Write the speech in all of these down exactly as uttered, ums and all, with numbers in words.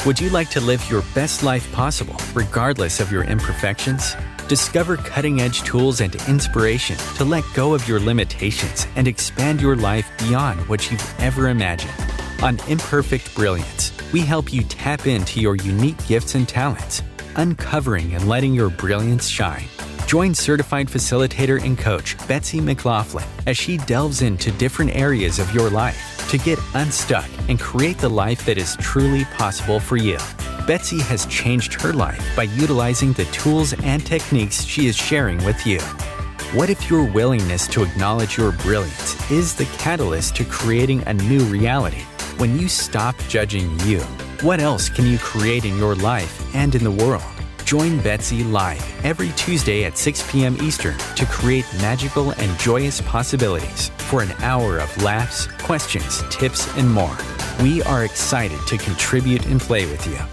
Would you like to live your best life possible, regardless of your imperfections? Discover cutting-edge tools and inspiration to let go of your limitations and expand your life beyond what you've ever imagined. On Imperfect Brilliance, we help you tap into your unique gifts and talents, uncovering and letting your brilliance shine. Join certified facilitator and coach Betsy McLaughlin as she delves into different areas of your life to get unstuck and create the life that is truly possible for you. Betsy has changed her life by utilizing the tools and techniques she is sharing with you. What if your willingness to acknowledge your brilliance is the catalyst to creating a new reality? When you stop judging you, what else can you create in your life and in the world? Join Betsy live every Tuesday at six p.m. Eastern to create magical and joyous possibilities for an hour of laughs, questions, tips, and more. We are excited to contribute and play with you.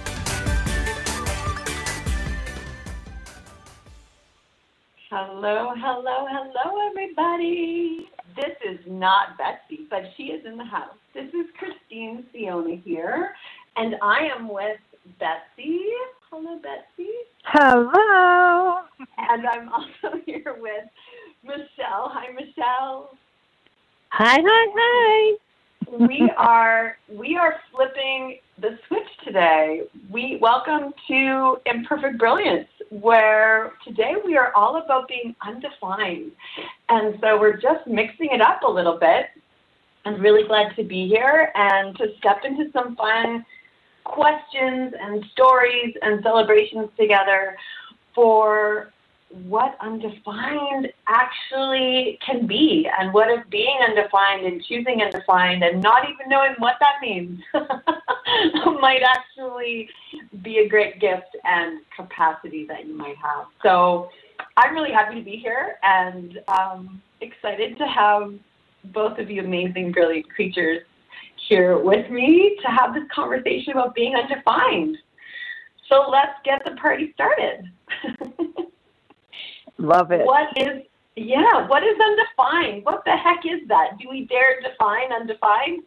Hello, hello, hello, everybody. This is not Betsy, but she is in the house. This is Christine Siona here, and I am with Betsy. Hello, Betsy. Hello. And I'm also here with Michelle. Hi, Michelle. Hi, hi, hi. we are we are flipping the switch today. We welcome to Imperfect Brilliance, where today we are all about being undefined. And so we're just mixing it up a little bit. I'm really glad to be here and to step into some fun questions and stories and celebrations together for what undefined actually can be, and what if being undefined and choosing undefined and not even knowing what that means might actually be a great gift and capacity that you might have. So I'm really happy to be here and um, excited to have both of you amazing, brilliant creatures here with me to have this conversation about being undefined. So let's get the party started. Love it. What is, yeah, what is undefined? What the heck is that? Do we dare define undefined?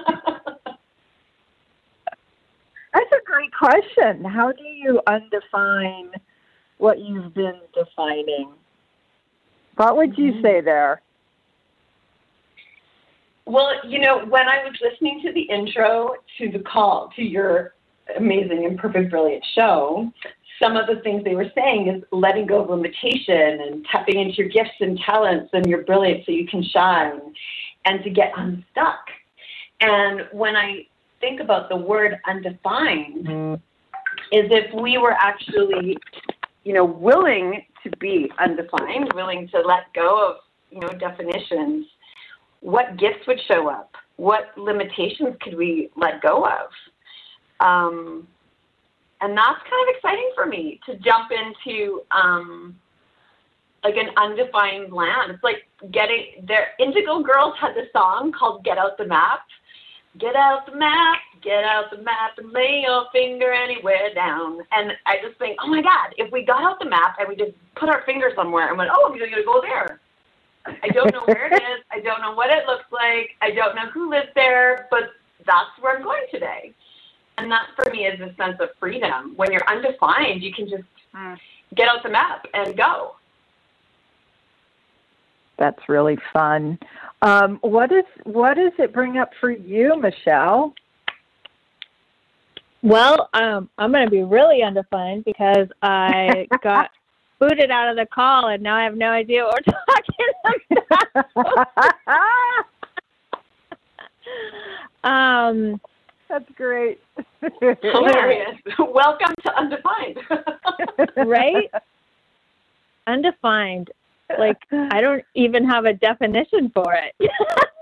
That's a great question. How do you undefine what you've been defining? What would you mm-hmm. say there? Well, you know, when I was listening to the intro to the call, to your amazing Imperfect Brilliant show, some of the things they were saying is letting go of limitation and tapping into your gifts and talents and your brilliance so you can shine and to get unstuck. And when I think about the word undefined, mm-hmm. is if we were actually, you know, willing to be undefined, willing to let go of, you know, definitions, what gifts would show up? What limitations could we let go of? Um, and that's kind of exciting for me to jump into um, like an undefined land. It's like getting there. Indigo Girls had this song called Get Out the Map. Get out the map, get out the map and lay your finger anywhere down. And I just think, oh my God, if we got out the map and we just put our finger somewhere and went, oh, I'm going to go there. I don't know where it is. I don't know what it looks like. I don't know who lives there, but that's where I'm going today. And that for me is a sense of freedom. When you're undefined, you can just mm. get out the map and go. That's really fun. Um, what is what does it bring up for you, Michelle? Well, um, I'm going to be really undefined because I got booted out of the call, and now I have no idea what we're talking about. um, That's great. Hilarious. Welcome to Undefined. Right? Undefined. Like, I don't even have a definition for it.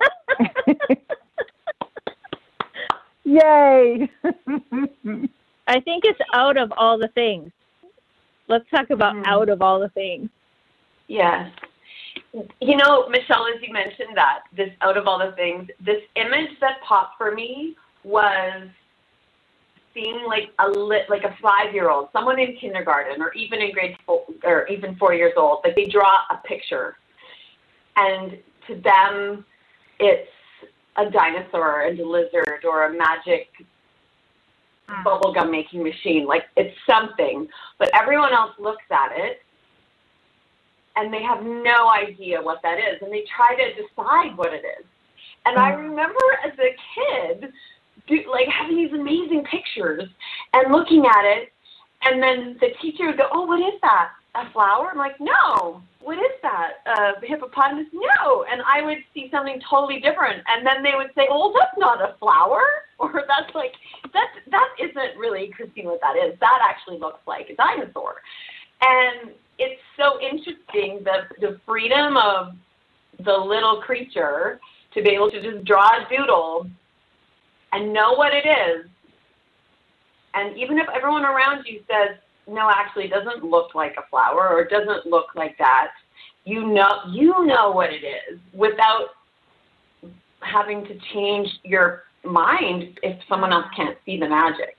Yay. I think it's out of all the things. Let's talk about mm. out of all the things. Yes. You know, Michelle, as you mentioned that, this out of all the things, this image that popped for me was seeing like a lit, like a five-year-old, someone in kindergarten or even in grade four, or even four years old, like they draw a picture. And to them, it's a dinosaur and a lizard or a magic bubblegum making machine. Like, it's something. But everyone else looks at it, and they have no idea what that is. And they try to decide what it is. And I remember as a kid, do, like, having these amazing pictures and looking at it, and then the teacher would go, oh, what is that? A flower? I'm like, no. What is that? A hippopotamus? No. And I would see something totally different. And then they would say, oh, that's not a flower. Or that's like, that's, that isn't really, Christine, what that is. That actually looks like a dinosaur. And it's so interesting, the, the freedom of the little creature to be able to just draw a doodle and know what it is. And even if everyone around you says, no, actually it doesn't look like a flower or it doesn't look like that, you know, you know what it is without having to change your mind if someone else can't see the magic.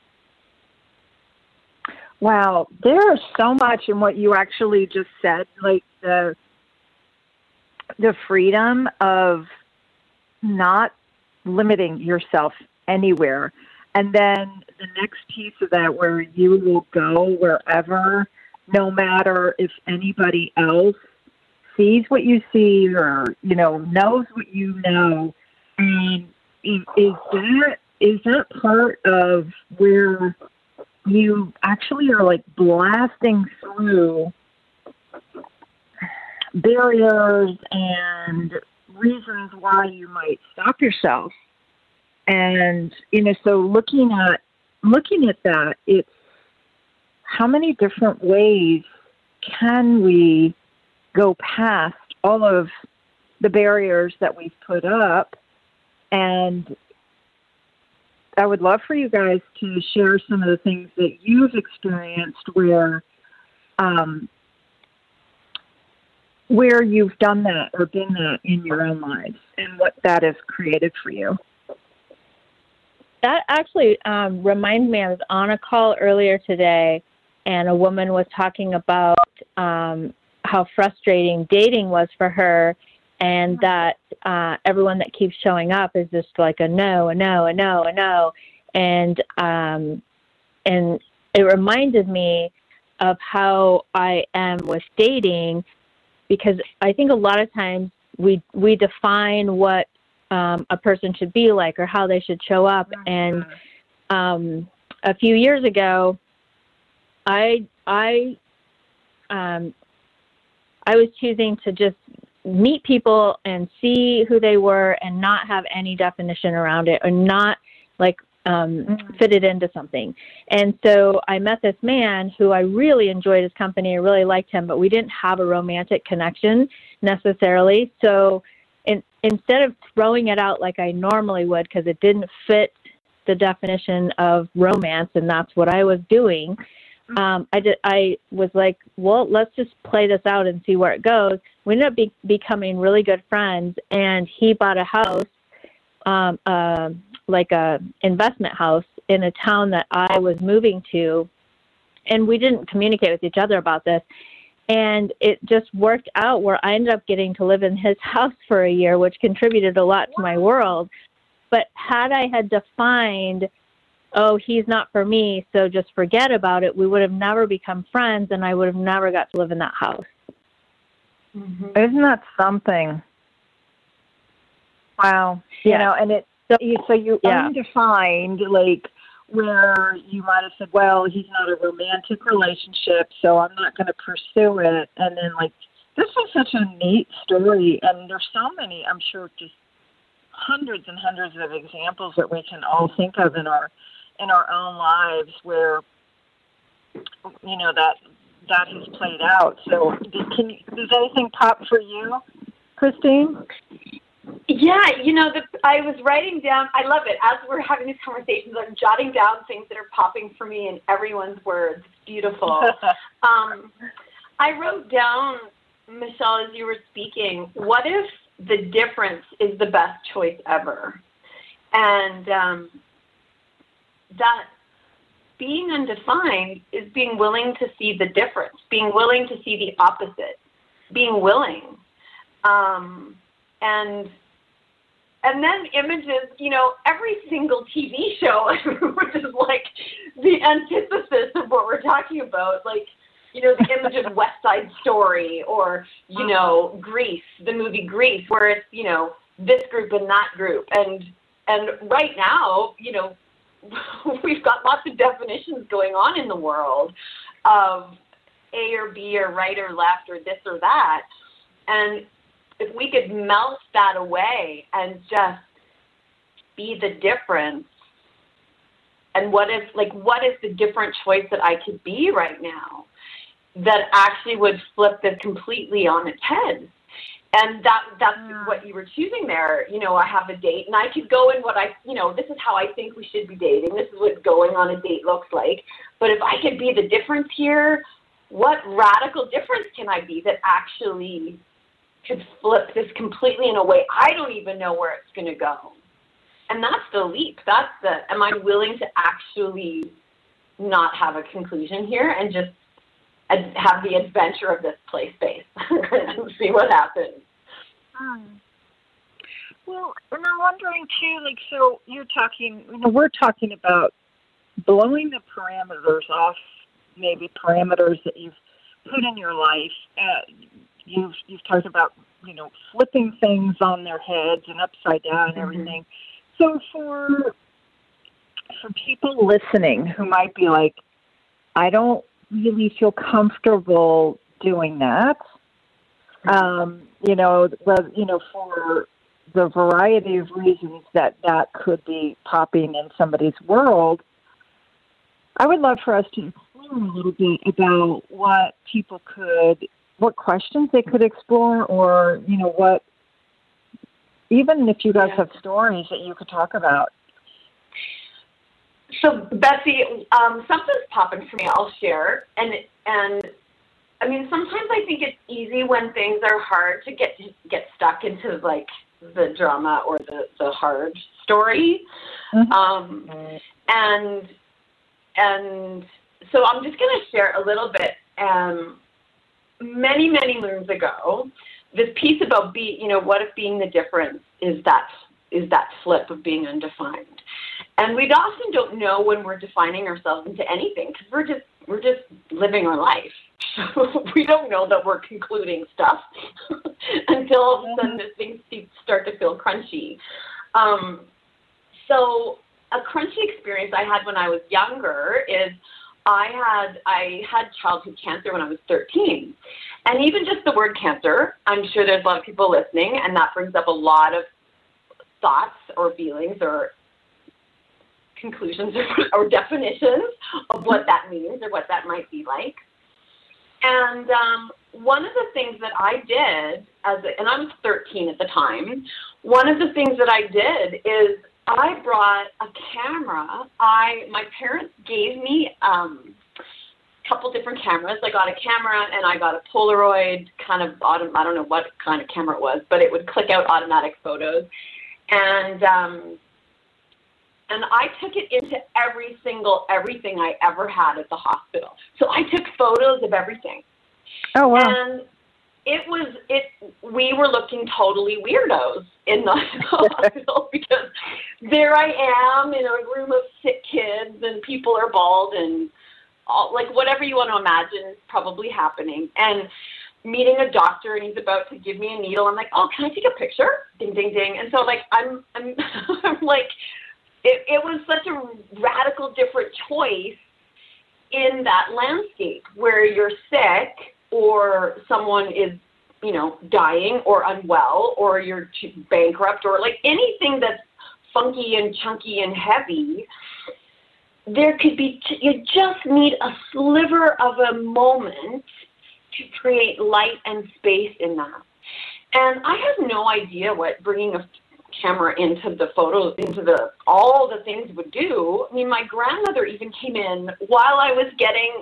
Wow, there's so much in what you actually just said, like the the freedom of not limiting yourself anywhere. And then the next piece of that, where you will go wherever, no matter if anybody else sees what you see or, you know, knows what you know. And is that, is that part of where you actually are like blasting through barriers and reasons why you might stop yourself? And, you know, so looking at, looking at that, it's how many different ways can we go past all of the barriers that we've put up? And I would love for you guys to share some of the things that you've experienced where, um, where you've done that or been that in your own lives and what that has created for you. That actually um, reminds me, I was on a call earlier today, and a woman was talking about um, how frustrating dating was for her, and that uh, everyone that keeps showing up is just like a no, a no, a no, a no. And, um, and it reminded me of how I am with dating, because I think a lot of times we we define what Um, a person should be like or how they should show up. And um, a few years ago, I I um, I was choosing to just meet people and see who they were and not have any definition around it or not like um, mm-hmm. fit it into something. And so I met this man who I really enjoyed his company. I really liked him, but we didn't have a romantic connection necessarily. So In, instead of throwing it out like I normally would, because it didn't fit the definition of romance, and that's what I was doing, um, I did. I was like, well, let's just play this out and see where it goes. We ended up be, becoming really good friends, and he bought a house, um, uh, like a investment house in a town that I was moving to, and we didn't communicate with each other about this. And it just worked out where I ended up getting to live in his house for a year, which contributed a lot to my world. But had I had defined, oh, he's not for me, so just forget about it, we would have never become friends, and I would have never got to live in that house. Mm-hmm. Isn't that something? Wow. Yeah. You know, and it, so you, so you yeah. undefined, like, where you might have said, well, he's not a romantic relationship, so I'm not going to pursue it. And then, like, this is such a neat story, and there's so many, I'm sure, just hundreds and hundreds of examples that we can all think of in our in our own lives where, you know, that that has played out. So can you, does anything pop for you, Christine? Yeah, you know, the, I was writing down, I love it. As we're having these conversations, I'm jotting down things that are popping for me in everyone's words. It's beautiful. um, I wrote down, Michelle, as you were speaking, what if the difference is the best choice ever? And um, that being undefined is being willing to see the difference, being willing to see the opposite, being willing. Um, and And then images, you know, every single T V show, which is like the antithesis of what we're talking about, like, you know, the image of West Side Story or, you know, Grease, the movie Grease, where it's, you know, this group and that group. And and right now, you know, we've got lots of definitions going on in the world of A or B or right or left or this or that. And if we could melt that away and just be the difference, and what is, like, what is the different choice that I could be right now that actually would flip this completely on its head? And that that's yeah. what you were choosing there. You know, I have a date, and I could go in what I, you know, this is how I think we should be dating. This is what going on a date looks like. But if I could be the difference here, what radical difference can I be that actually could flip this completely in a way I don't even know where it's going to go? And that's the leap. That's the, am I willing to actually not have a conclusion here and just ad- have the adventure of this play space and see what happens? Hmm. Well, and I'm wondering too, like, so you're talking, you know, we're talking about blowing the parameters off, maybe parameters that you've put in your life. Uh, you've you've talked about, you know, flipping things on their heads and upside down and everything. Mm-hmm. So for for people listening who might be like, I don't really feel comfortable doing that, um, you know, well, you know, for the variety of reasons that that could be popping in somebody's world, I would love for us to explore a little bit about what people could, what questions they could explore, or, you know, what, even if you guys yeah. have stories that you could talk about. So, Betsy, um, something's popping for me, I'll share. And, and I mean, sometimes I think it's easy when things are hard to get get stuck into, like, the drama or the, the hard story. Mm-hmm. Um, and and so I'm just going to share a little bit. Um, many, many moons ago, this piece about be, you know, what if being the difference is that is that flip of being undefined. And we often don't know when we're defining ourselves into anything because we're just we're just living our life. We don't know that we're concluding stuff until all of a sudden things start to feel crunchy. Um, so a crunchy experience I had when I was younger is I had I had childhood cancer when I was thirteen. And even just the word cancer, I'm sure there's a lot of people listening, and that brings up a lot of thoughts or feelings or conclusions or, or definitions of what that means or what that might be like. And um, one of the things that I did, as a, and I was thirteen at the time, one of the things that I did is I brought a camera. I my parents gave me um, a couple different cameras. I got a camera and I got a Polaroid kind of, autom- I don't know what kind of camera it was, but it would click out automatic photos. And um, and I took it into every single, everything I ever had at the hospital. So I took photos of everything. Oh, wow. And it was, it. we were looking totally weirdos in the hospital because there I am in a room of sick kids and people are bald and all, like whatever you want to imagine is probably happening. And meeting a doctor and he's about to give me a needle. I'm like, oh, can I take a picture? Ding, ding, ding. And so like, I'm, I'm, I'm like, it, it was such a radical different choice in that landscape where you're sick or someone is, you know, dying or unwell or you're bankrupt or like anything that's funky and chunky and heavy. There could be, you just need a sliver of a moment to create light and space in that. And I have no idea what bringing a camera into the photos, into the all the things would do. I mean, my grandmother even came in while I was getting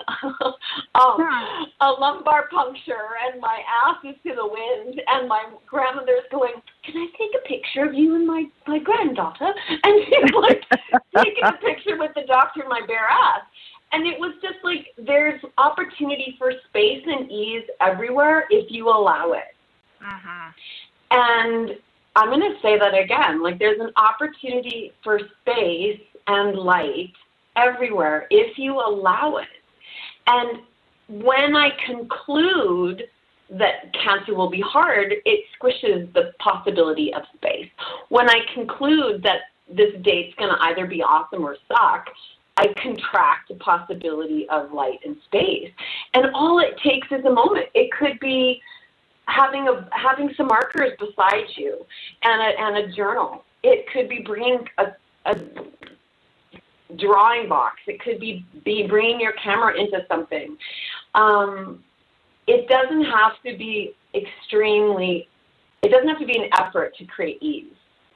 um, a lumbar puncture and my ass is to the wind, and my grandmother's going, can I take a picture of you and my, my granddaughter? And she's like taking a picture with the doctor in my bare ass. And it was just like, there's opportunity for space and ease everywhere if you allow it. Uh-huh. And I'm going to say that again. Like, there's an opportunity for space and light everywhere if you allow it. And when I conclude that cancer will be hard, it squishes the possibility of space. When I conclude that this date's going to either be awesome or suck, I contract the possibility of light and space. And all it takes is a moment. It could be having a having some markers beside you and a, and a journal. It could be bringing a, a drawing box. It could be, be bringing your camera into something. Um, it doesn't have to be extremely, it doesn't have to be an effort to create ease.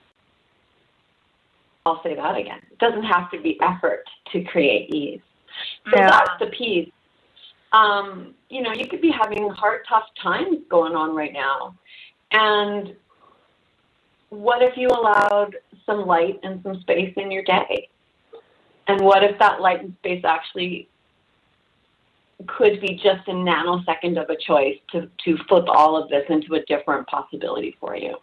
I'll say that again. It doesn't have to be effort to create ease. So yeah. That's the piece. Um, you know, you could be having hard, tough times going on right now. And what if you allowed some light and some space in your day? And what if that light and space actually could be just a nanosecond of a choice to, to flip all of this into a different possibility for you?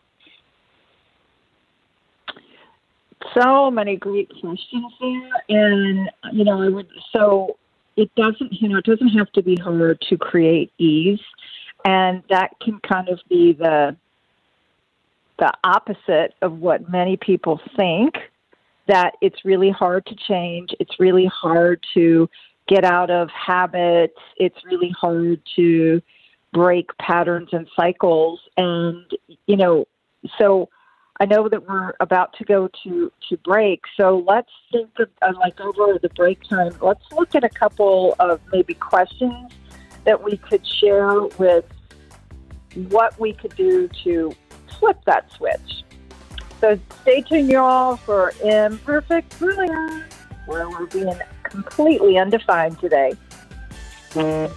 So many great questions there. And, you know, I would, so it doesn't, you know, it doesn't have to be hard to create ease. And that can kind of be the, the opposite of what many people think, that it's really hard to change. It's really hard to get out of habits. It's really hard to break patterns and cycles. And, you know, so I know that we're about to go to, to break. So let's think of, uh, like over the break time, let's look at a couple of maybe questions that we could share with what we could do to flip that switch. So stay tuned, y'all, for Imperfect Brilliance, where we're being completely undefined today. Mm.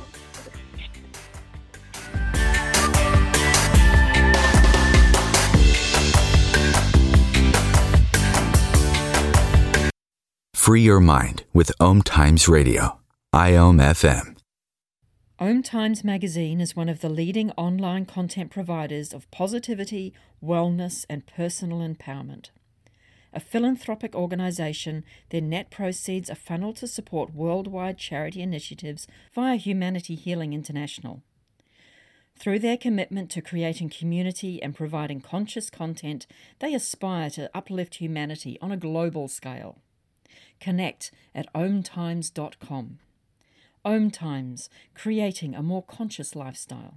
Free your mind with Om Times Radio, I O M F M. Om Times Magazine is one of the leading online content providers of positivity, wellness, and personal empowerment. A philanthropic organisation, their net proceeds are funneled to support worldwide charity initiatives via Humanity Healing International. Through their commitment to creating community and providing conscious content, they aspire to uplift humanity on a global scale. Connect at om times dot com. Om Times, creating a more conscious lifestyle.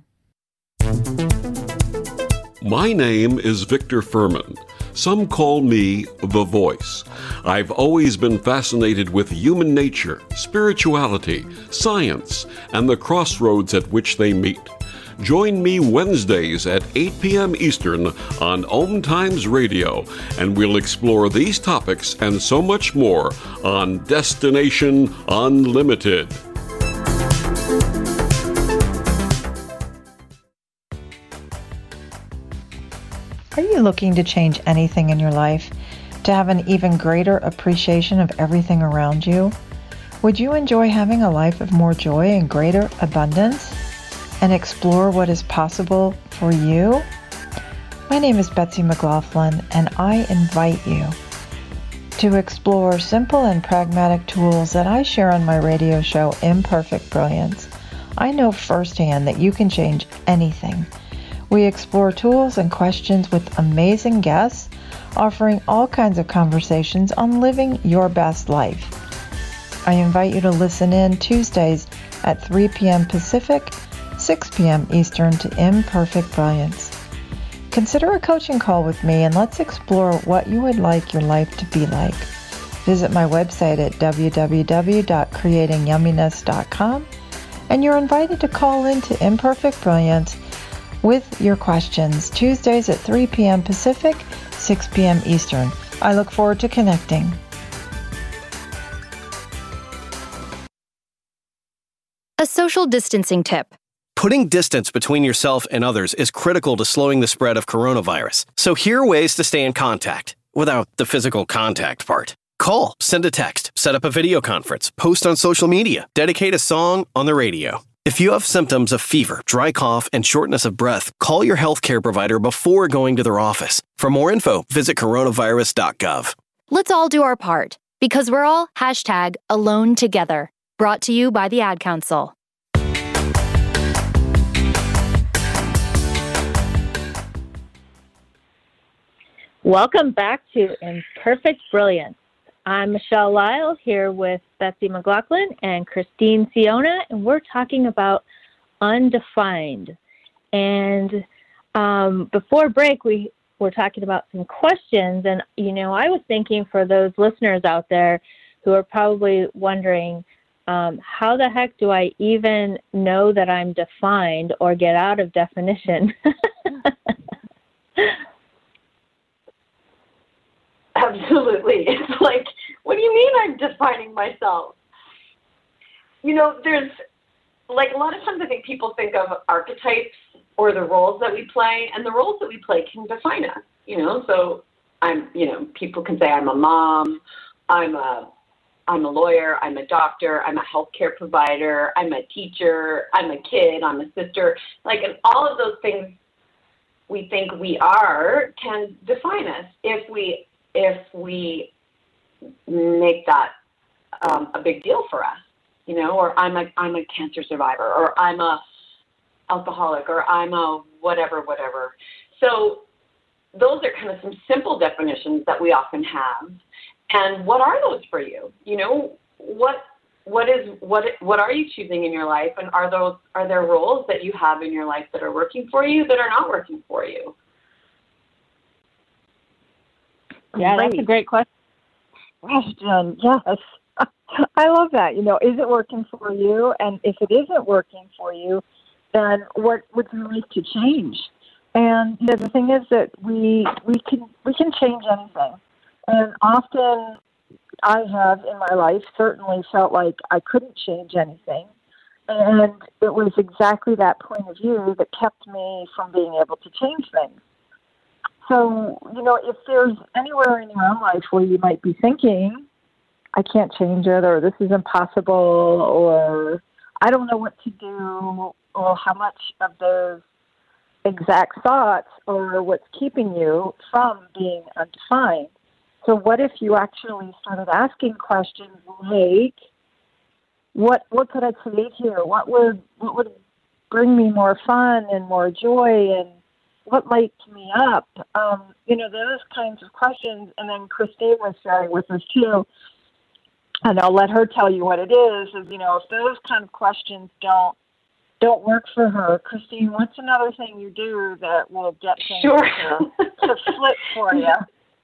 My name is Victor Furman. Some call me The Voice. I've always been fascinated with human nature, spirituality, science, and the crossroads at which they meet. Join me Wednesdays at eight p.m. Eastern on Om Times Radio, and we'll explore these topics and so much more on Destination Unlimited. Are you looking to change anything in your life, to have an even greater appreciation of everything around you? Would you enjoy having a life of more joy and greater abundance, and explore what is possible for you? My name is Betsy McLaughlin, and I invite you to explore simple and pragmatic tools that I share on my radio show, Imperfect Brilliance. I know firsthand that you can change anything. We explore tools and questions with amazing guests, offering all kinds of conversations on living your best life. I invite you to listen in Tuesdays at three p.m. Pacific, six p.m. Eastern to Imperfect Brilliance. Consider a coaching call with me and let's explore what you would like your life to be like. Visit my website at w w w dot creating yumminess dot com, and you're invited to call in to Imperfect Brilliance with your questions, Tuesdays at three p.m. Pacific, six p.m. Eastern. I look forward to connecting. A social distancing tip. Putting distance between yourself and others is critical to slowing the spread of coronavirus. So here are ways to stay in contact without the physical contact part. Call, send a text, set up a video conference, post on social media, dedicate a song on the radio. If you have symptoms of fever, dry cough, and shortness of breath, call your healthcare provider before going to their office. For more info, visit coronavirus dot gov. Let's all do our part, because we're all hashtag alone together. Brought to you by the Ad Council. Welcome back to Imperfect Brilliance. I'm Michelle Lyle here with Betsy McLaughlin and Christine Siona, and we're talking about undefined. And um, before break, we were talking about some questions, and, you know, I was thinking for those listeners out there who are probably wondering, um, how the heck do I even know that I'm defined or get out of definition? Absolutely. It's like, what do you mean I'm defining myself? You know, there's, like, a lot of times I think people think of archetypes or the roles that we play, and the roles that we play can define us, you know? So I'm, you know, people can say I'm a mom, I'm a, I'm a lawyer, I'm a doctor, I'm a healthcare provider, I'm a teacher, I'm a kid, I'm a sister. Like, and all of those things we think we are can define us if we if we make that um, a big deal for us, you know, or I'm a, I'm a cancer survivor, or I'm a alcoholic, or I'm a whatever, whatever. So those are kind of some simple definitions that we often have. And what are those for you? You know, what, what is, what, what are you choosing in your life? And are those, are there roles that you have in your life that are working for you, that are not working for you? Yeah, that's a great question. Question, yes. I love that. You know, is it working for you? And if it isn't working for you, then what would you like to change? And you know, the thing is that we we can we can change anything. And often I have in my life certainly felt like I couldn't change anything. And it was exactly that point of view that kept me from being able to change things. So, you know, if there's anywhere in your own life where you might be thinking, I can't change it, or this is impossible, or I don't know what to do, or how much of those exact thoughts are what's keeping you from being undefined. So what if you actually started asking questions like, what what could I create here? What would what would bring me more fun and more joy, and what lights me up? Um, you know, those kinds of questions. And then Christine was sharing with us too, and I'll let her tell you what it is, is, you know, if those kind of questions don't don't work for her, Christine, what's another thing you do that will get things sure. to, to flip for you?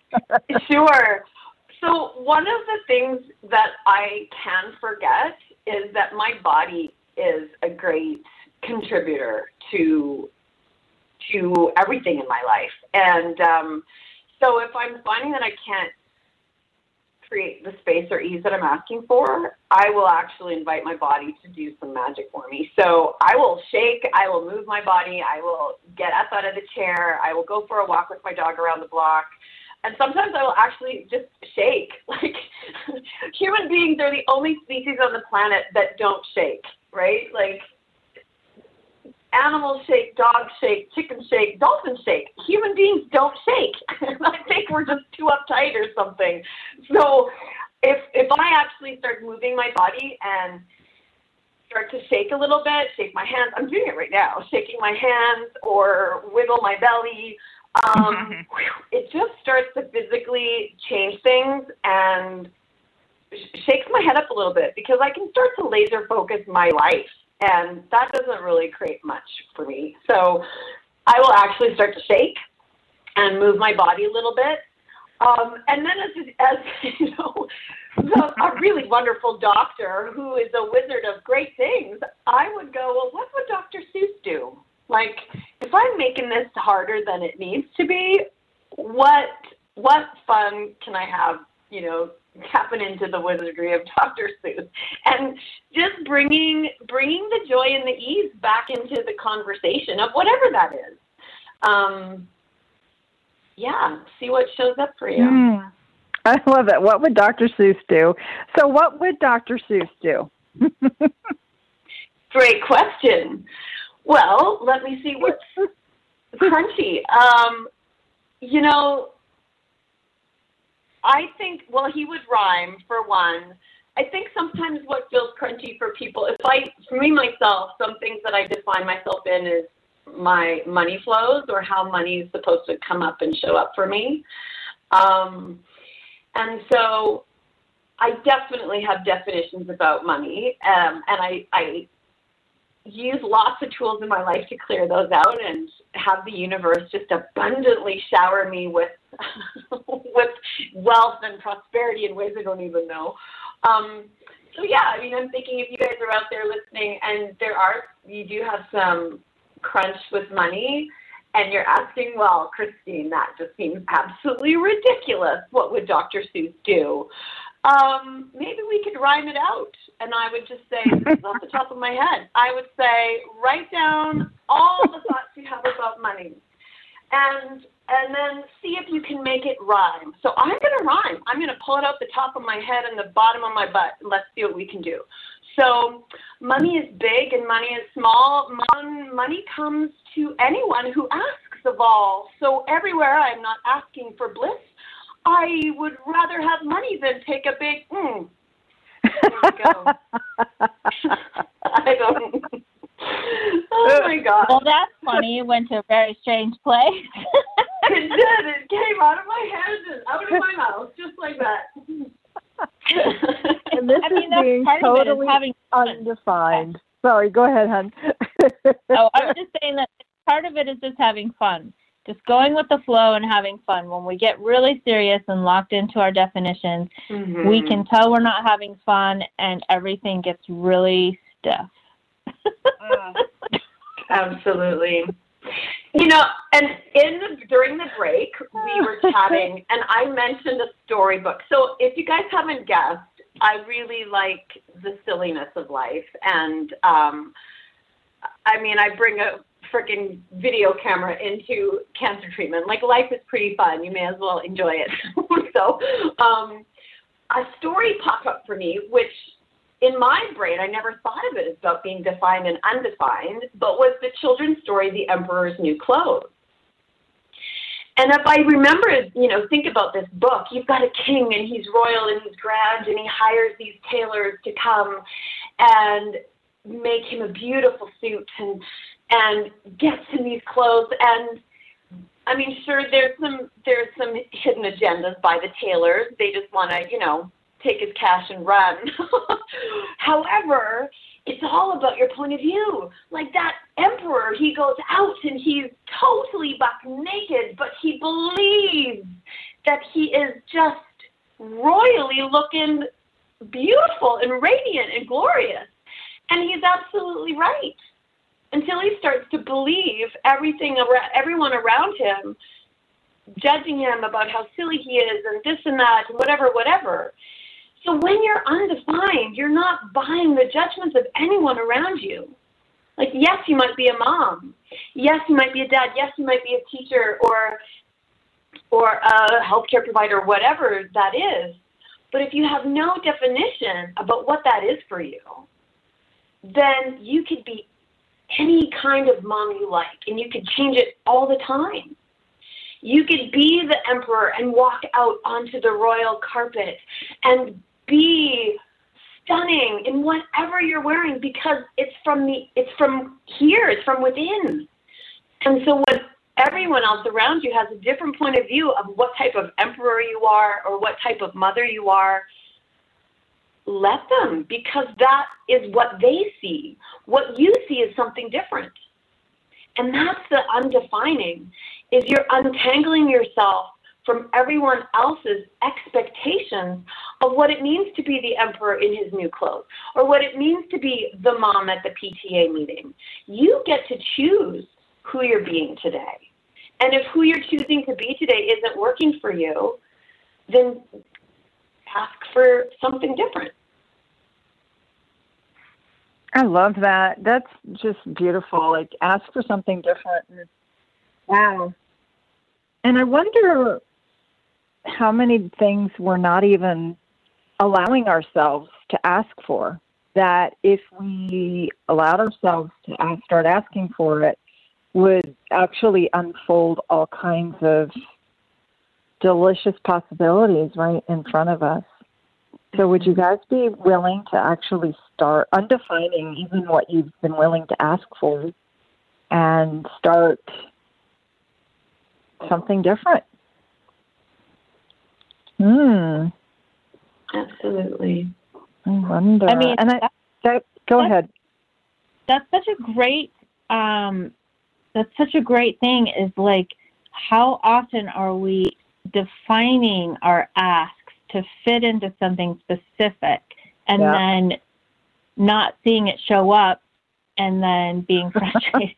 Sure. So one of the things that I can forget is that my body is a great contributor to to everything in my life. And um, so if I'm finding that I can't create the space or ease that I'm asking for, I will actually invite my body to do some magic for me. So I will shake, I will move my body, I will get up out of the chair, I will go for a walk with my dog around the block. And sometimes I will actually just shake. Like, human beings are the only species on the planet that don't shake, right? Like, animals shake, dogs shake, chickens shake, dolphins shake. Human beings don't shake. I think we're just too uptight or something. So if if I actually start moving my body and start to shake a little bit, shake my hands, I'm doing it right now, shaking my hands or wiggle my belly, um, it just starts to physically change things and shakes my head up a little bit, because I can start to laser focus my life. And that doesn't really create much for me. So I will actually start to shake and move my body a little bit. Um, and then as, as you know, a really wonderful doctor who is a wizard of great things, I would go, well, what would Doctor Seuss do? Like, if I'm making this harder than it needs to be, what what fun can I have, you know, tapping into the wizardry of Doctor Seuss, and just bringing bringing the joy and the ease back into the conversation of whatever that is. Um, yeah, see what shows up for you. Mm, I love it. What would Doctor Seuss do? So what would Doctor Seuss do? Great question. Well, let me see what's crunchy. Um, you know, I think, well, he would rhyme for one. I think sometimes what feels crunchy for people, if I, for me myself, some things that I define myself in is my money flows or how money is supposed to come up and show up for me. Um, and so I definitely have definitions about money, um, and I, I use lots of tools in my life to clear those out and have the universe just abundantly shower me with with wealth and prosperity in ways I don't even know. Um, so yeah, I mean, I'm thinking if you guys are out there listening and there are, you do have some crunch with money and you're asking, well, Christine, that just seems absolutely ridiculous. What would Doctor Seuss do? Um, maybe we could rhyme it out. And I would just say, this is off the top of my head, I would say, write down all the thoughts you have about money. And and then see if you can make it rhyme. So I'm going to rhyme. I'm going to pull it out the top of my head and the bottom of my butt. And let's see what we can do. So money is big and money is small. Mon- money comes to anyone who asks of all. So everywhere I'm not asking for bliss, I would rather have money than take a big, mm. There we go. I don't Oh my God. Well, that's funny. It went to a very strange place. It did. It came out of my head and out of my mouth, just like that. And this I mean, is being totally having undefined. Sorry, go ahead, hon. Oh, I was just saying that part of it is just having fun. Just going with the flow and having fun. When we get really serious and locked into our definitions, mm-hmm. we can tell we're not having fun and everything gets really stiff. uh, absolutely. You know, and in the, during the break, we were chatting, and I mentioned a storybook. So if you guys haven't guessed, I really like the silliness of life. And, um, I mean, I bring a freaking video camera into cancer treatment. Like, life is pretty fun. You may as well enjoy it. So um, a story popped up for me, which in my brain, I never thought of it as about being defined and undefined, but was the children's story, The Emperor's New Clothes. And if I remember, you know, think about this book, you've got a king and he's royal and he's grand and he hires these tailors to come and make him a beautiful suit and and gets him these clothes. And I mean, sure, there's some there's some hidden agendas by the tailors. They just want to, you know, take his cash and run. However, it's all about your point of view. Like that emperor, he goes out and he's totally buck naked, but he believes that he is just royally looking beautiful and radiant and glorious. And he's absolutely right. Until he starts to believe everything, everyone around him, judging him about how silly he is and this and that and whatever, whatever. So when you're undefined, you're not buying the judgments of anyone around you. Like, yes, you might be a mom. Yes, you might be a dad. Yes, you might be a teacher or or a healthcare provider, whatever that is. But if you have no definition about what that is for you, then you could be any kind of mom you like, and you could change it all the time. You could be the emperor and walk out onto the royal carpet and be stunning in whatever you're wearing because it's from the it's from here, it's from within. And so when everyone else around you has a different point of view of what type of emperor you are or what type of mother you are, let them, because that is what they see. What you see is something different. And that's the undefining, is you're untangling yourself from everyone else's expectations of what it means to be the emperor in his new clothes, or what it means to be the mom at the P T A meeting. You get to choose who you're being today. And if who you're choosing to be today isn't working for you, then ask for something different. I love that. That's just beautiful. Like, ask for something different. Wow. And I wonder how many things we're not even allowing ourselves to ask for. that if we allowed ourselves to ask, start asking for it, would actually unfold all kinds of delicious possibilities right in front of us. So would you guys be willing to actually start undefining even what you've been willing to ask for and start something different? Hmm. Absolutely. I wonder. I mean, and I, that, go that's, ahead. That's such a great, um, that's such a great thing is like, how often are we defining our asks to fit into something specific and yeah. then not seeing it show up and then being frustrated?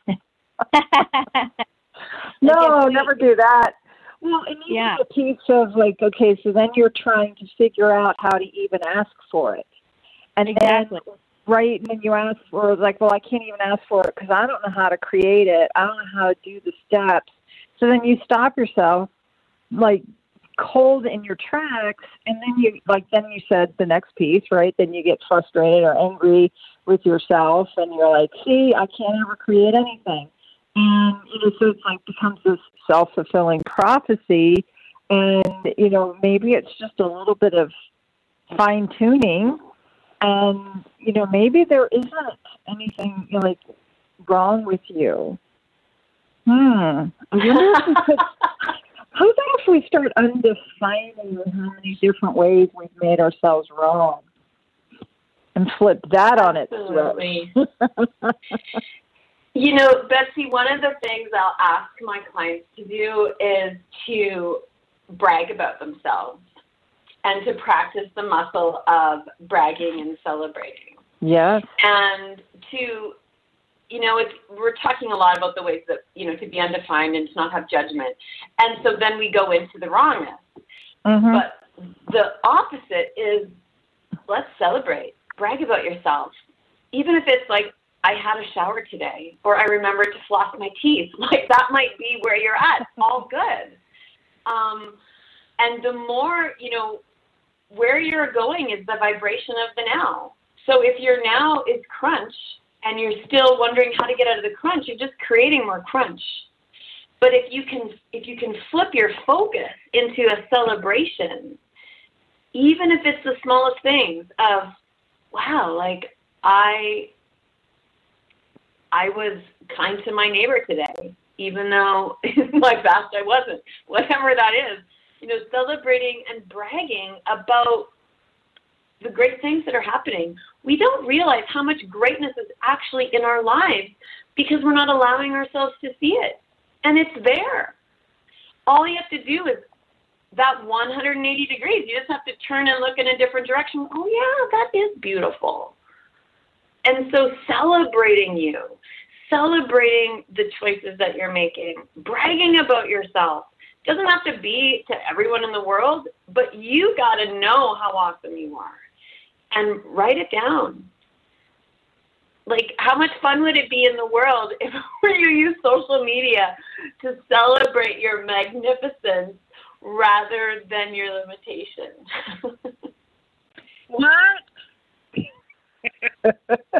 No, never do that. Well, and even yeah. a piece of like, okay, so then you're trying to figure out how to even ask for it. And exactly. then, right, and then you ask for, like, well, I can't even ask for it because I don't know how to create it. I don't know how to do the steps. So then you stop yourself, like, cold in your tracks, and then you, like, then you said the next piece, right? Then you get frustrated or angry with yourself, and you're like, see, I can't ever create anything. And, you know, so it's like becomes this self-fulfilling prophecy, and, you know, maybe it's just a little bit of fine-tuning, and, you know, maybe there isn't anything, you know, like, wrong with you. Hmm. I wonder if we could, how about if we start undefining how many different ways we've made ourselves wrong and flip that on its switch? You know, Betsy, one of the things I'll ask my clients to do is to brag about themselves and to practice the muscle of bragging and celebrating. Yes. And to, you know, it's, we're talking a lot about the ways that, you know, to be undefined and to not have judgment. And so then we go into the wrongness. Mm-hmm. But the opposite is, let's celebrate. Brag about yourself. Even if it's like, I had a shower today, or I remembered to floss my teeth. Like, that might be where you're at. All good. Um, and the more, you know, where you're going is the vibration of the now. So if your now is crunch and you're still wondering how to get out of the crunch, you're just creating more crunch. But if you can, if you can flip your focus into a celebration, even if it's the smallest things of, wow, like I, I was kind to my neighbor today, even though in my past I wasn't, whatever that is, you know, celebrating and bragging about the great things that are happening. We don't realize how much greatness is actually in our lives because we're not allowing ourselves to see it. And it's there. All you have to do is that one hundred eighty degrees. You just have to turn and look in a different direction. Oh, yeah, that is beautiful. And so celebrating you, celebrating the choices that you're making, bragging about yourself. Doesn't have to be to everyone in the world, but you got to know how awesome you are and write it down. Like, how much fun would it be in the world if you use social media to celebrate your magnificence rather than your limitations? What?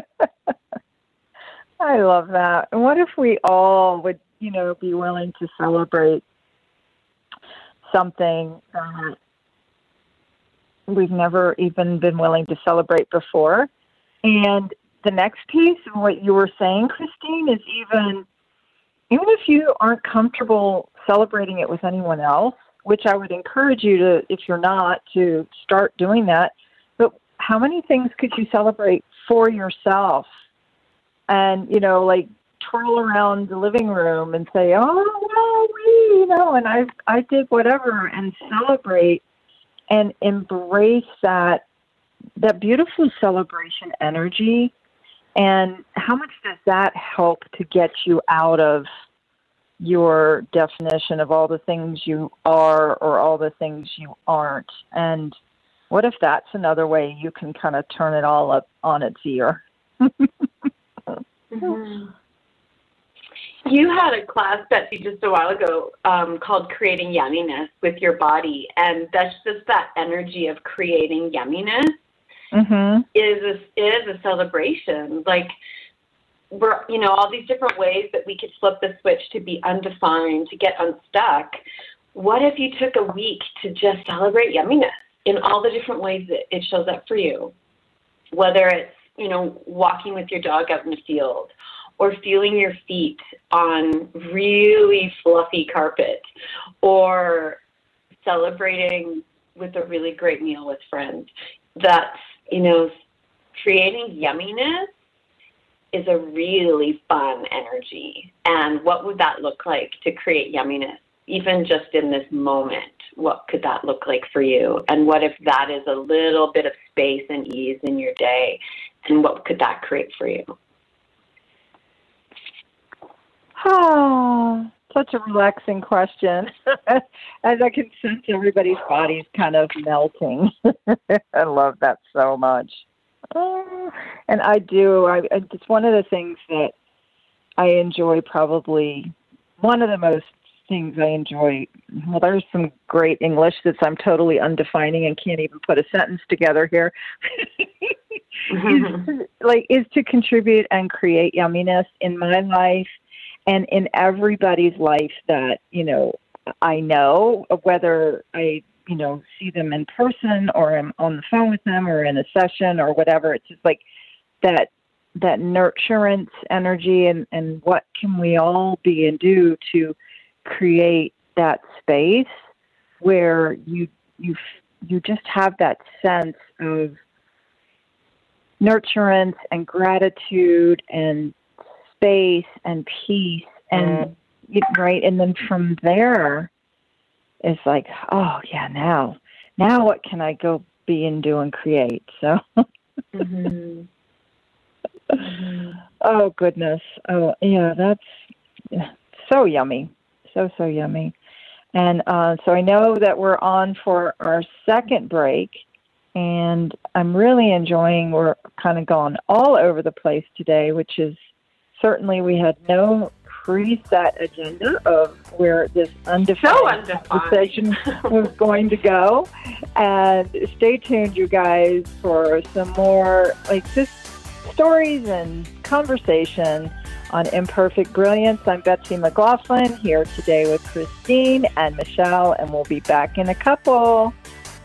I love that. And what if we all would, you know, be willing to celebrate something that we've never even been willing to celebrate before? And the next piece of what you were saying, Christine, is even, even if you aren't comfortable celebrating it with anyone else, which I would encourage you to, if you're not, to start doing that. But how many things could you celebrate for yourself? And, you know, like twirl around the living room and say, oh, well, we, you know, and I I did whatever, and celebrate and embrace that that beautiful celebration energy. And how much does that help to get you out of your definition of all the things you are or all the things you aren't? And what if that's another way you can kind of turn it all up on its ear? Mm-hmm. You had a class, Betsy, just a while ago um, called Creating Yumminess with Your Body, and that's just that energy of creating yumminess. mm-hmm. is a, is a celebration. Like, we're, you know, all these different ways that we could flip the switch to be undefined, to get unstuck. What if you took a week to just celebrate yumminess in all the different ways that it shows up for you? Whether it's, you know, walking with your dog out in the field, or feeling your feet on really fluffy carpet, or celebrating with a really great meal with friends. That's, you know, creating yumminess is a really fun energy. And what would that look like to create yumminess, even just in this moment? What could that look like for you? And what if that is a little bit of space and ease in your day? And what could that create for you? Oh, such a relaxing question. As I can sense everybody's body's kind of melting. I love that so much. Uh, and I do. I, it's one of the things that I enjoy, probably one of the most things I enjoy. Well, there's some great English that I'm totally undefining and can't even put a sentence together here. is to, like, is to contribute and create yumminess in my life and in everybody's life that, you know, I know, whether I, you know, see them in person or I'm on the phone with them or in a session or whatever. It's just like that, that nurturance energy, and, and what can we all be and do to create that space where you, you, you just have that sense of nurturance and gratitude and space and peace, and mm. right. And then from there, it's like, oh yeah, now, now what can I go be and do and create? So, mm-hmm. Mm-hmm. Oh goodness. Oh yeah, that's yeah, so yummy. So, so yummy. And uh, so I know that we're on for our second break, and I'm really enjoying, we're kind of gone all over the place today, which is certainly we had no preset agenda of where this undefined, so undefined. conversation was going to go. And stay tuned, you guys, for some more like just stories and conversation on Imperfect Brilliance. I'm Betsy McLaughlin here today with Christine and Michelle, and we'll be back in a couple.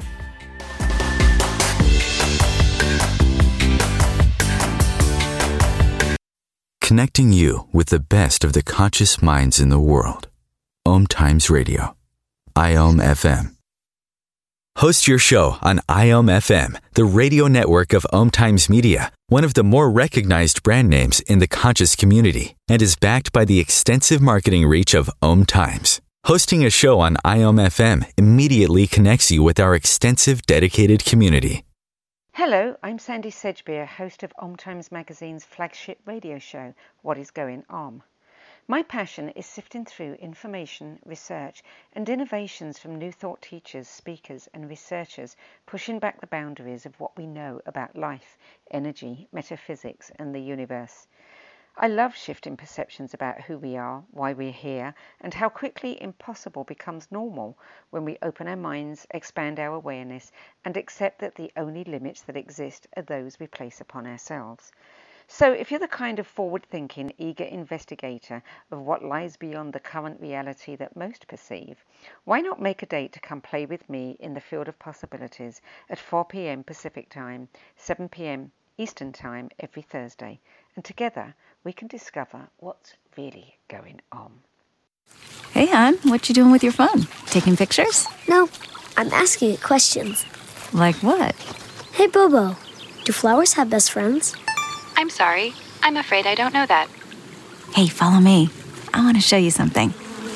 Connecting you with the best of the conscious minds in the world. Om Times Radio. I O M F M. Host your show on I O M F M, the radio network of Om Times Media, one of the more recognized brand names in the conscious community, and is backed by the extensive marketing reach of Om Times. Hosting a show on I O M F M immediately connects you with our extensive dedicated community. Hello, I'm Sandy Sedgbeer, host of Om Times Magazine's flagship radio show, What is Going Om. My passion is sifting through information, research, and innovations from new thought teachers, speakers, and researchers pushing back the boundaries of what we know about life, energy, metaphysics, and the universe. I love shifting perceptions about who we are, why we're here, and how quickly impossible becomes normal when we open our minds, expand our awareness, and accept that the only limits that exist are those we place upon ourselves. So if you're the kind of forward-thinking, eager investigator of what lies beyond the current reality that most perceive, why not make a date to come play with me in the field of possibilities at four p.m. Pacific Time, seven p.m. Eastern Time every Thursday, and together we can discover what's really going on. Hey, hon, what you doing with your phone? Taking pictures? No, I'm asking it questions. Like what? Hey, Bobo, do flowers have best friends? I'm sorry. I'm afraid I don't know that. Hey, follow me. I want to show you something.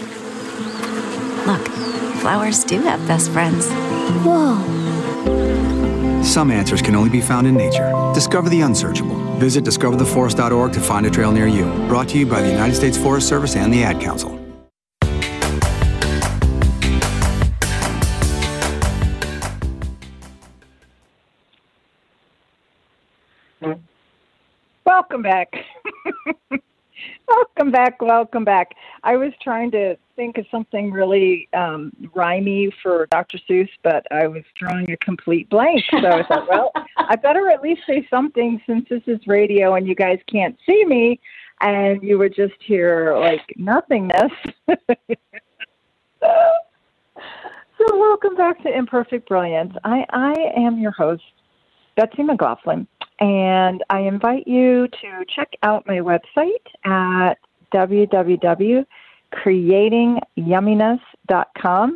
Look, flowers do have best friends. Whoa. Some answers can only be found in nature. Discover the unsearchable. Visit discover the forest dot org to find a trail near you. Brought to you by the United States Forest Service and the Ad Council. Welcome back. Welcome back, welcome back. I was trying to think of something really um, rhymey for Doctor Seuss, but I was drawing a complete blank. So I thought, well, I better at least say something since this is radio and you guys can't see me and you would just hear like nothingness. So welcome back to Imperfect Brilliance. I, I am your host, Betsy McLaughlin, and I invite you to check out my website at w w w dot creating yumminess dot com.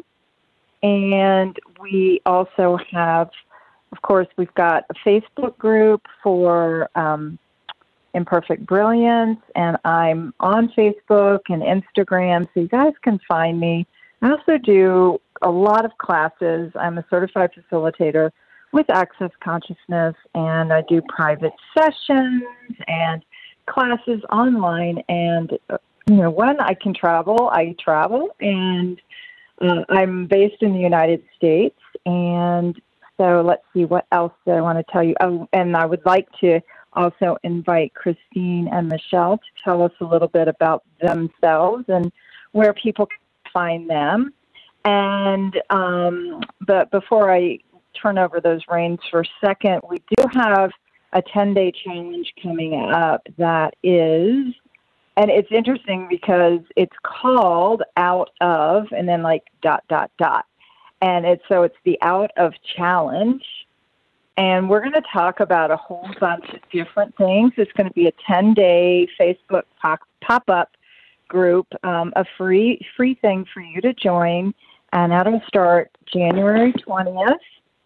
And we also have, of course, we've got a Facebook group for um, Imperfect Brilliance, and I'm on Facebook and Instagram, so you guys can find me. I also do a lot of classes. I'm a certified facilitator with Access Consciousness, and I do private sessions and classes online. And, uh, you know, when I can travel, I travel, and uh, I'm based in the United States. And so let's see, what else do I want to tell you? Oh, and I would like to also invite Christine and Michelle to tell us a little bit about themselves and where people can find them. And um, but before I turn over those reins for a second, we do have a ten-day challenge coming up that is, and it's interesting because it's called Out of, and then like dot, dot, dot. And it's so it's the Out of Challenge. And we're going to talk about a whole bunch of different things. It's going to be a ten-day Facebook pop, pop-up group, um, a free free thing for you to join. And that'll start January twentieth.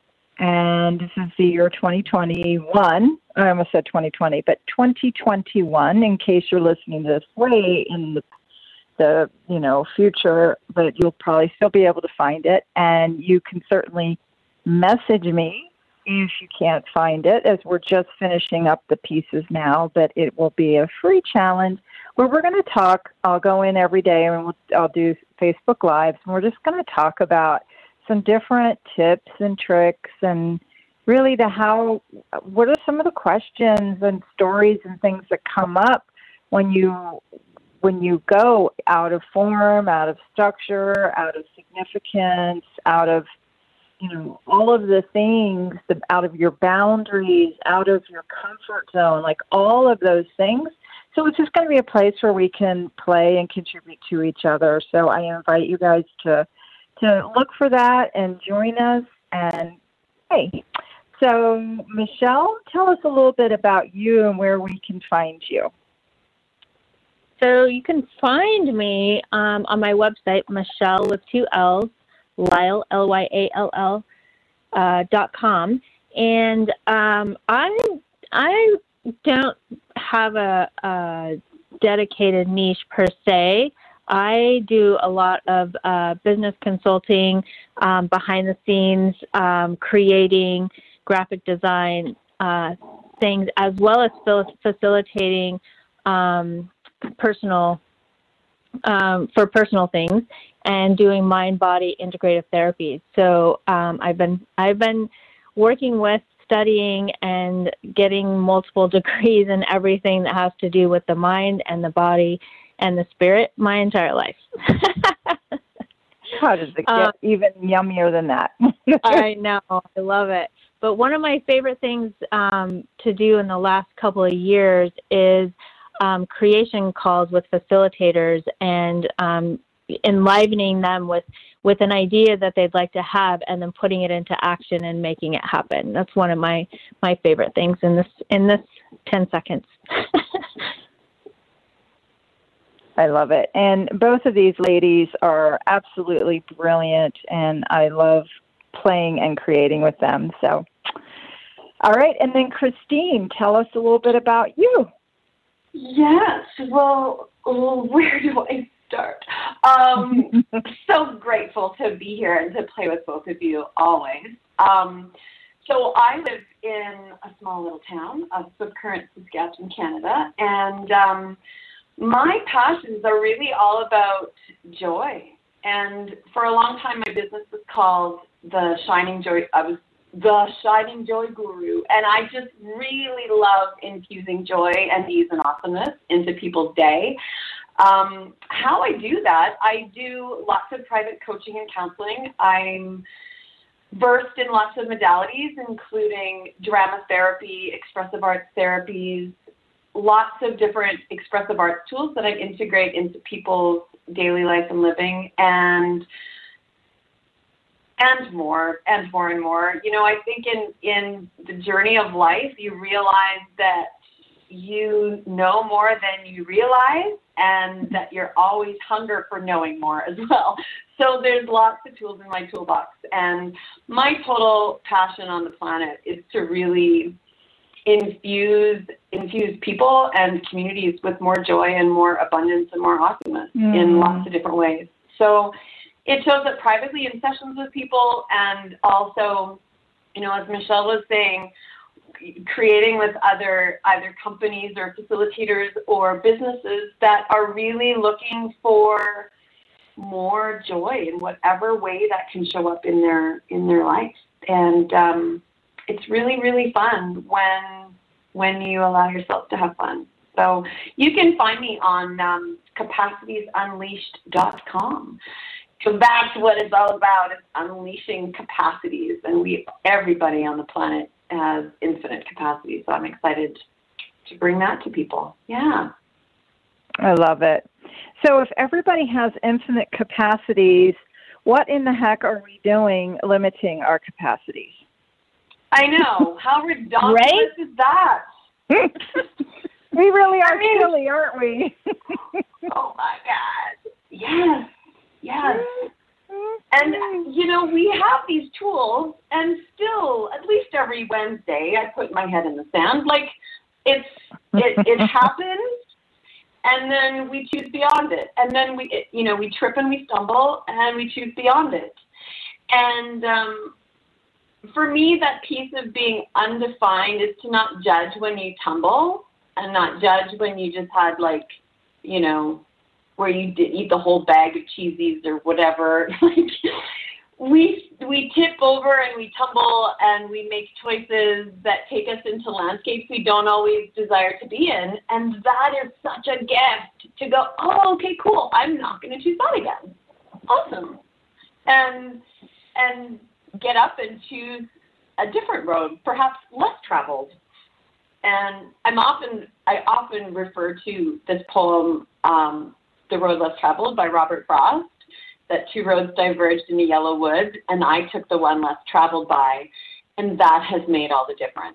And this is the year twenty twenty-one. I almost said twenty twenty, but twenty twenty-one, in case you're listening this way in the, the you know, future, but you'll probably still be able to find it. And you can certainly message me if you can't find it, as we're just finishing up the pieces now. But it will be a free challenge where we're going to talk. I'll go in every day and we'll, I'll do Facebook Lives, and we're just going to talk about some different tips and tricks and really the how, what are some of the questions and stories and things that come up when you, when you go out of form, out of structure, out of significance, out of, you know, all of the things, the, out of your boundaries, out of your comfort zone, like all of those things. So it's just going to be a place where we can play and contribute to each other. So I invite you guys to to look for that and join us. And hey, so Michelle, tell us a little bit about you and where we can find you. So you can find me um, on my website, Michelle with two L's, Lyall, L Y A L L, uh, dot com. And um, I I don't have a, a dedicated niche per se. I do a lot of uh, business consulting, um, behind the scenes, um, creating graphic design uh, things, as well as facilitating um, personal um, for personal things, and doing mind-body integrative therapies. So um, I've been I've been working with, studying, and getting multiple degrees in everything that has to do with the mind and the body and the spirit my entire life. How does it get um, even yummier than that? I know. I love it. But one of my favorite things um, to do in the last couple of years is um, creation calls with facilitators and um, enlivening them with, with an idea that they'd like to have, and then putting it into action and making it happen. That's one of my, my favorite things in this in this ten seconds. I love it. And both of these ladies are absolutely brilliant, and I love playing and creating with them. So, all right. And then Christine, tell us a little bit about you. Yes. Well, where do I start? Um, so grateful to be here and to play with both of you always. Um, so I live in a small little town of Swift Current, Saskatchewan, Canada, and um, my passions are really all about joy. And for a long time, my business was called The Shining Joy. I was the Shining Joy Guru. And I just really love infusing joy and ease and awesomeness into people's day. Um, how I do that, I do lots of private coaching and counseling. I'm versed in lots of modalities, including drama therapy, expressive arts therapies, lots of different expressive arts tools that I integrate into people's daily life and living, and and more, and more and more. You know, I think in, in the journey of life, you realize that you know more than you realize, and that you're always hunger for knowing more as well. So there's lots of tools in my toolbox, and my total passion on the planet is to really infuse infuse people and communities with more joy and more abundance and more awesomeness mm. in lots of different ways. So it shows up privately in sessions with people, and also, you know, as Michelle was saying, creating with other either companies or facilitators or businesses that are really looking for more joy in whatever way that can show up in their in their life. And um, it's really, really fun when when you allow yourself to have fun. So you can find me on um, capacities unleashed dot com. So that's what it's all about, is unleashing capacities. And we, everybody on the planet has infinite capacity. So I'm excited to bring that to people. Yeah. I love it. So if everybody has infinite capacities, what in the heck are we doing limiting our capacities? I know. How ridiculous right? is that? We really are I mean, silly, aren't we? Oh, my God. Yes. Yes. And, you know, we have these tools, and still, at least every Wednesday, I put my head in the sand. Like, it's it, it happens, and then we choose beyond it. And then, we, it, you know, we trip and we stumble, and we choose beyond it. And um, for me, that piece of being undefined is to not judge when you tumble, and not judge when you just had, like, you know, where you did eat the whole bag of cheesies or whatever. Like, we we tip over and we tumble and we make choices that take us into landscapes we don't always desire to be in. And that is such a gift to go, oh, okay, cool. I'm not going to choose that again. Awesome. And and get up and choose a different road, perhaps less traveled. And I'm often I often refer to this poem, um, The Road Less Traveled by Robert Frost, that two roads diverged in a yellow wood, and I took the one less traveled by, and that has made all the difference.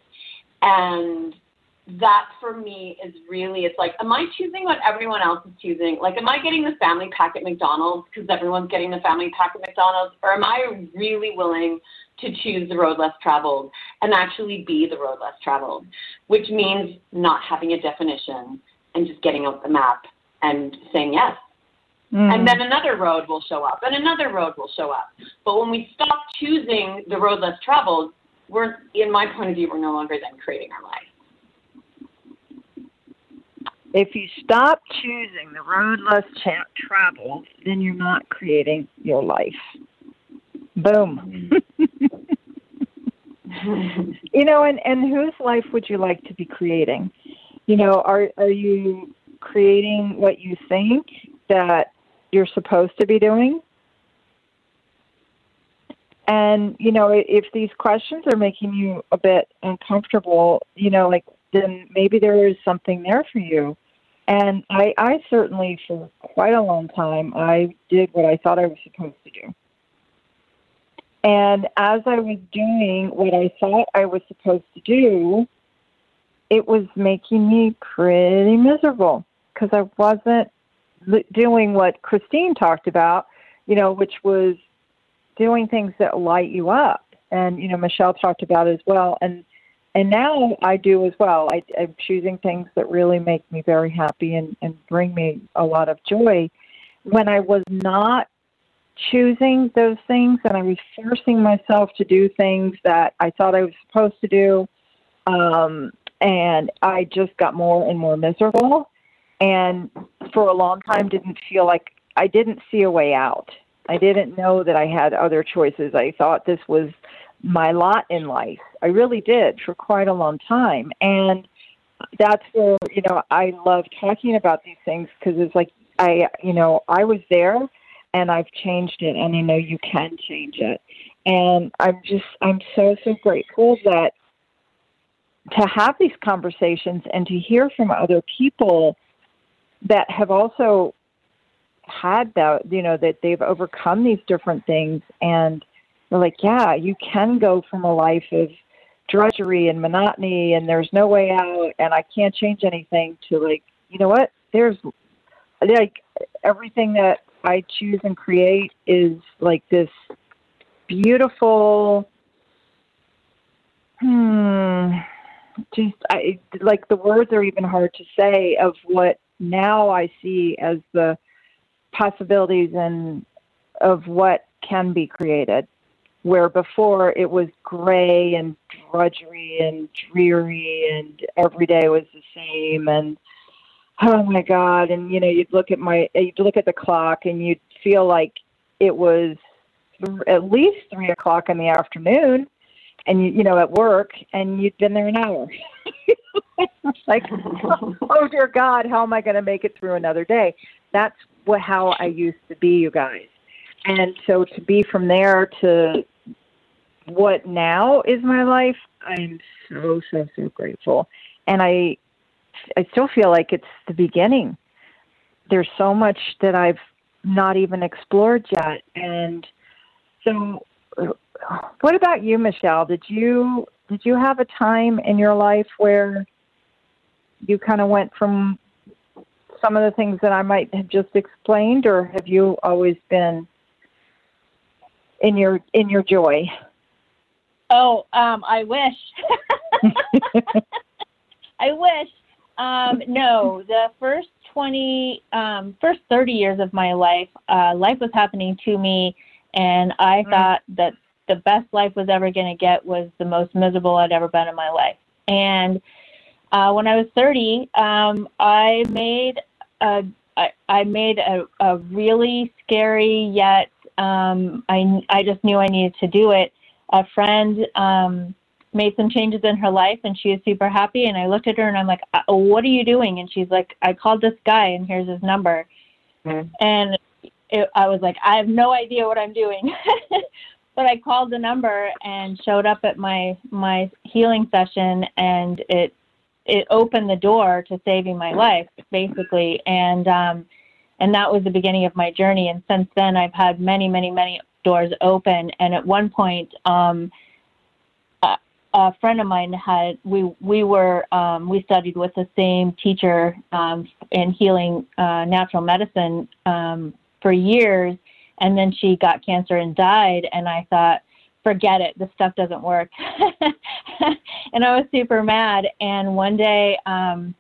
And that for me is really, it's like, am I choosing what everyone else is choosing? Like, am I getting the family pack at McDonald's because everyone's getting the family pack at McDonald's? Or am I really willing to choose the road less traveled and actually be the road less traveled, which means not having a definition and just getting out the map and saying yes. Mm. And then another road will show up, and another road will show up. But when we stop choosing the road less traveled, we're, in my point of view, we're no longer then creating our life. If you stop choosing the road less tra- traveled, then you're not creating your life. Boom. You know, and, and whose life would you like to be creating? You know, are are you creating what you think that you're supposed to be doing? And, you know, if these questions are making you a bit uncomfortable, you know, like, then maybe there is something there for you. And I, I certainly, for quite a long time, I did what I thought I was supposed to do. And as I was doing what I thought I was supposed to do, it was making me pretty miserable because I wasn't doing what Christine talked about, you know, which was doing things that light you up. And, you know, Michelle talked about it as well. And and now I do as well. I, I'm choosing things that really make me very happy and, and bring me a lot of joy. When I was not choosing those things and I was forcing myself to do things that I thought I was supposed to do, um, and I just got more and more miserable. And for a long time didn't feel like I didn't see a way out. I didn't know that I had other choices. I thought this was my lot in life. I really did for quite a long time. And that's where, you know, I love talking about these things because it's like, I, you know, I was there and I've changed it, and I know you can change it. And I'm just, I'm so, so grateful that to have these conversations and to hear from other people that have also had that, you know, that they've overcome these different things. And they're like, yeah, you can go from a life of drudgery and monotony and there's no way out and I can't change anything to like, you know what, there's like everything that I choose and create is like this beautiful, hmm, just I like the words are even hard to say of what now I see as the possibilities and of what can be created, where before it was gray and drudgery and dreary and every day was the same and oh my God, and you know you'd look at my you'd look at the clock and you'd feel like it was at least three o'clock in the afternoon, and you you know at work, and you'd been there an hour. It's like, oh dear God, how am I going to make it through another day? That's what how I used to be, you guys. And so to be from there to what now is my life, I'm so, so, so grateful. And I I still feel like it's the beginning. There's so much that I've not even explored yet. And so what about you, Michelle? Did you did you have a time in your life where you kind of went from some of the things that I might have just explained, or have you always been in your in your joy? Oh, um, I wish. I wish. Um, no, the first twenty, um, first thirty years of my life, uh, life was happening to me, and I mm. thought that the best life was ever going to get was the most miserable I'd ever been in my life. And uh, when I was thirty, um, I made a, I, I made a, a really scary yet um, I I just knew I needed to do it. A friend um, made some changes in her life, and she was super happy. And I looked at her, and I'm like, oh, "What are you doing?" And she's like, "I called this guy, and here's his number." Mm-hmm. And it, I was like, "I have no idea what I'm doing," but I called the number and showed up at my my healing session, and it it opened the door to saving my life, basically. And um, and that was the beginning of my journey. And since then, I've had many, many, many doors open. And at one point, um, a, a friend of mine had, we, we were, um, we studied with the same teacher, um, in healing, uh, natural medicine, um, for years. And then she got cancer and died. And I thought, forget it, this stuff doesn't work. And I was super mad. And one day, um,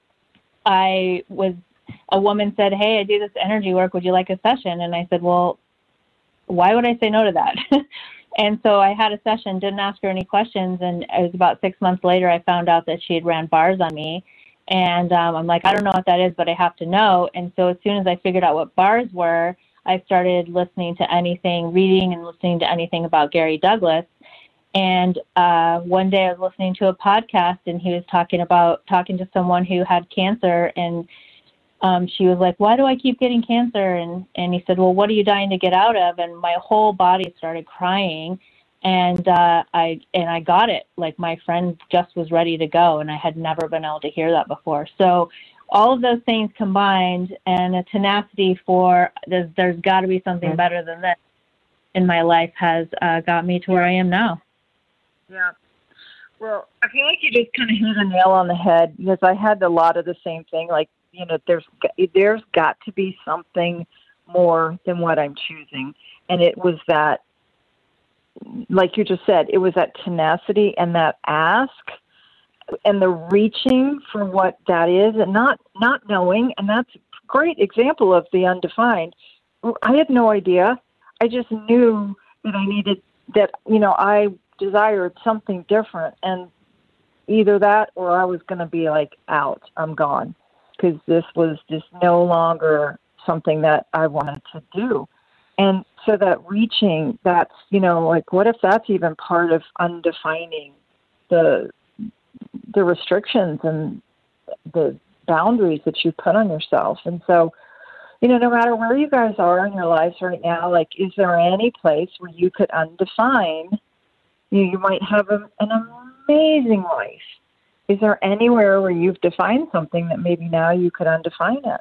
I was, a woman said, "Hey, I do this energy work. Would you like a session?" And I said, "Well, why would I say no to that?" And so I had a session, didn't ask her any questions. And it was about six months later, I found out that she had ran bars on me. And um, I'm like, I don't know what that is, but I have to know. And so as soon as I figured out what bars were, I started listening to anything, reading and listening to anything about Gary Douglas. And uh, one day I was listening to a podcast, and he was talking about talking to someone who had cancer. And Um, she was like, "Why do I keep getting cancer?" And, and he said, "Well, what are you dying to get out of?" And my whole body started crying, and uh, I and I got it. Like my friend just was ready to go, and I had never been able to hear that before. So all of those things combined, and a tenacity for there's, there's got to be something better than this in my life has uh, got me to where I am now. Yeah. Well, I feel like you just kind of hit a nail on the head, because I had a lot of the same thing. Like, you know, there's there's got to be something more than what I'm choosing. And it was that, like you just said, it was that tenacity and that ask and the reaching for what that is, and not, not knowing. And that's a great example of the undefined. I had no idea. I just knew that I needed, that, you know, I desired something different. And either that or I was going to be like, out, I'm gone. Because this was just no longer something that I wanted to do. And so that reaching, that's, you know, like, what if that's even part of undefining the the restrictions and the boundaries that you put on yourself? And so, you know, no matter where you guys are in your lives right now, like, is there any place where you could undefine? You, you might have a, an amazing life. Is there anywhere where you've defined something that maybe now you could undefine it?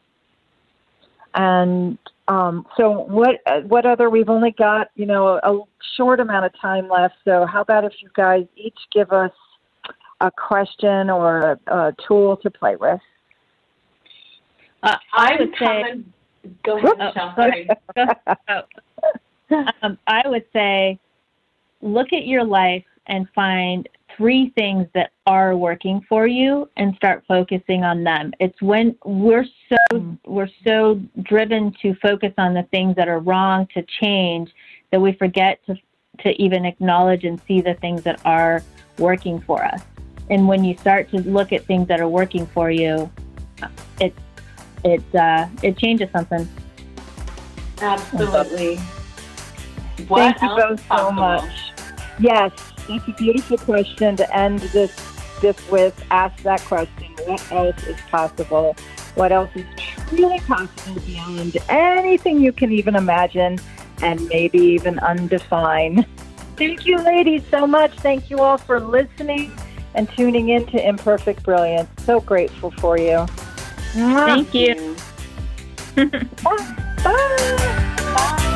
And um, so what, what other, we've only got, you know, a short amount of time left. So how about if you guys each give us a question or a, a tool to play with? Uh, I would say, go ahead, Michelle. Sorry. um, I would say, look at your life and find three things that are working for you and start focusing on them. It's when we're so we're so driven to focus on the things that are wrong, to change, that we forget to to even acknowledge and see the things that are working for us. And when you start to look at things that are working for you, it it uh, it changes something. Absolutely. Thank you both so much. Yes, that's a beautiful question to end this this with. Ask that question. What else is possible? What else is truly possible beyond anything you can even imagine and maybe even undefine? Thank you, ladies, so much. Thank you all for listening and tuning in to Imperfect Brilliance. So grateful for you. Thank you. Bye. Bye. Bye.